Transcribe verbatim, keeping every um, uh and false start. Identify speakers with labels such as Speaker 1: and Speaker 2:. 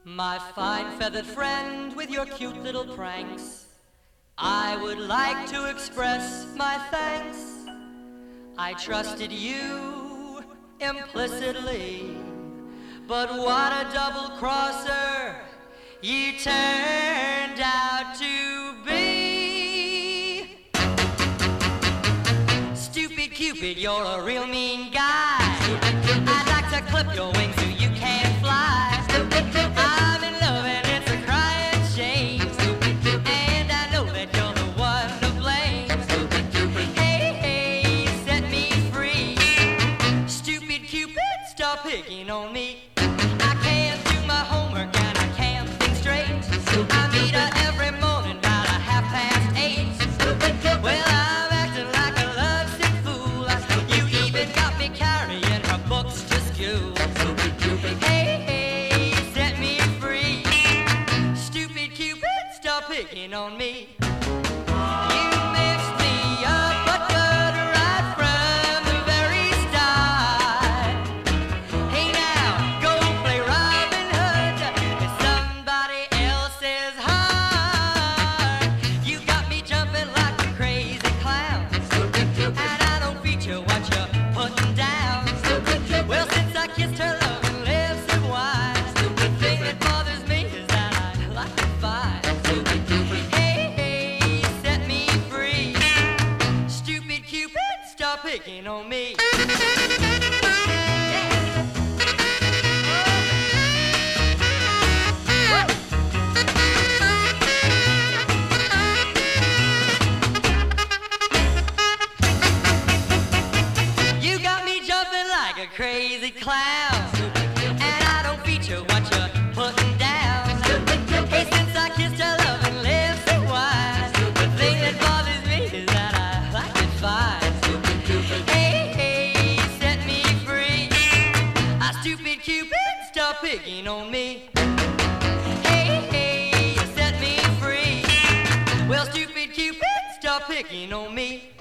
Speaker 1: My fine feathered friend with your cute little pranks, I would like to express my thanks. I trusted you implicitly, but what a double crosser you turned out to be. Stupid Cupid, you're a real mean guy. I'd like to clip your wings so you can't fly. I'm in love and it's a crying shame, and I know that you're the one to blame. Hey, hey, set me free. Stupid Cupid, stop picking on me. I can't do my homework and I can't think straight. I meet her every morning about a half past eight. Well, I'm acting like a lovesick fool. You even got me carrying her books to school. Hey, hey, set me free. Stupid Cupid, stop picking on me. You mixed me up, but but right from the very start. Hey now, go play Robin Hood in somebody else's heart. You got me jumping like a crazy clown, and I don't feature what you're putting down. Well, since I kissed her loving lips of wine, the thing that bothers me is that I like to find. Hey, hey, set me free. Stupid Cupid, stop picking on me. You got me jumping like a crazy clown, and I don't feature what you're putting down. Hey, since I kissed her loving lips of wine, the thing that bothers me is that I like it fine. Hey, hey, set me free. Ah, stupid Cupid, stop picking on me. Hey, hey, set me free. Well, stupid Cupid, stop picking on me.